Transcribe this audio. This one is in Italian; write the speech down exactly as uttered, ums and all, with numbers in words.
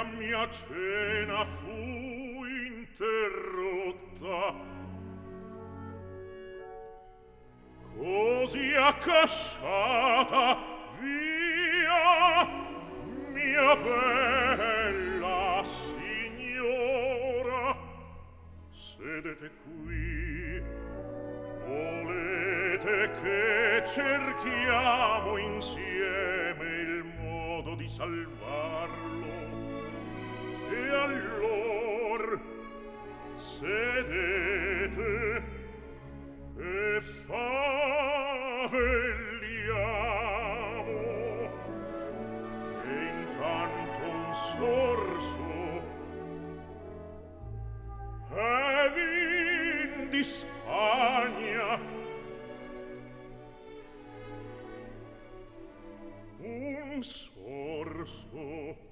la mia cena fu interrotta. Così accasciata via, mia bella signora, sedete qui. Volete che cerchiamo insieme il modo di salvarlo? E allor sedete e favelliamo. E intanto un sorso è vin di Spagna, un sorso